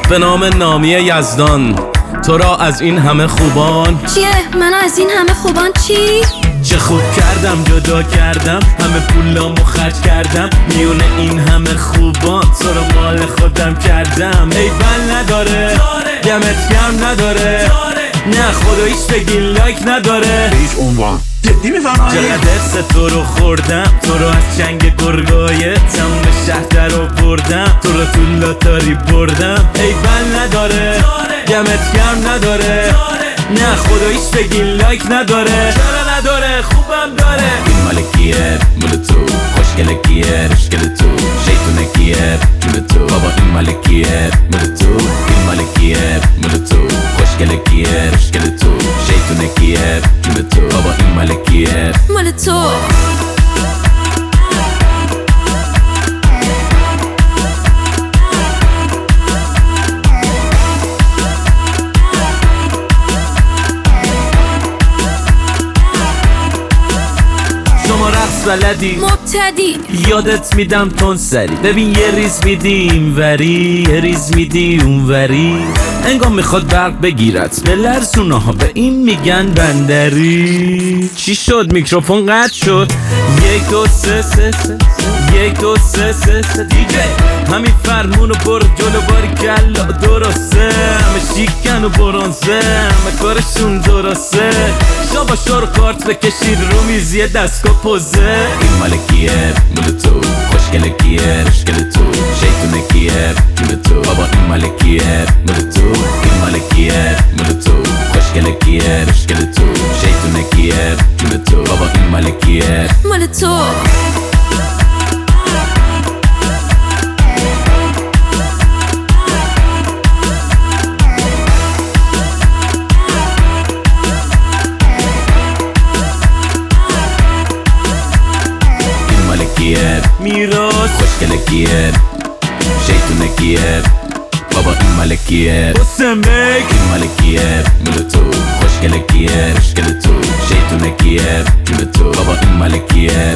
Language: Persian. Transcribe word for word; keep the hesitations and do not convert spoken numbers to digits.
به نام نامی یزدان تو را از این همه خوبان. چیه؟ من از این همه خوبان چی؟ چه خوب کردم جدا کردم، همه پولامو خرج کردم، میونه این همه خوبان تو رو مال خودم کردم. ایول نداره دمت گرم نداره، نه خداییش بگی لایک نداره. هیچ عنوان جدی میفرمایی؟ چقدر حس تو رو خوردم، تو رو از چنگ گرگای تموم شهر در رو بردم، تو رو تو لاتاری بردم. ایول نداره دمت گرم نداره، نه خداییش بگی لایک نداره. چرا نداره؟ خوبم داره. این مال کیه؟ مال تو. خوشگله کیه؟ رشگل تو. شیطونه کیه؟ جون تو. بابا این مال کیه؟ مال تو. این مال کیه؟ مال تو. خوشگله کیه؟ رشگل تو. شیطونه کیه؟ جون تو. بابا این مال کیه؟ مال تو. شما رقص بلدی مبتدی یادت میدم تون سری، ببین یه ریز میدی این وری یه ریز میدی اون وری، انگار میخواد برق بگیرت به لرزونه ها، به این میگن بندری. چی شد؟ میکروفون قطع شد. یک دو سه سه سه یک دو سه سه سه دیجی همین فرمونو برو جلو باری کلا درسته، همه شیکن و برانزه همه کارشون درسته. شابا شور کارت بکشید رو میزی دستگاه پوزه. این مال کیه؟ مال تو. خوشگله کیه؟ رشگل تو. شیطونه کیه؟ جون تو. بابا این مال کیه؟ مال تو. این مال کیه؟ مال تو. خوشگله کیه؟ رشگل تو. شیطونه کیه؟ جون تو. بابا این مال کیه؟ مال تو. میراث خوشگله کیه؟ شیطونه کیه؟ بابا این مال کیه؟ حسن بک. این مال کیه؟ مال تو. خوشگله کیه؟ رشگل تو. شیطونه کیه؟ جون تو. بابا این مال کیه؟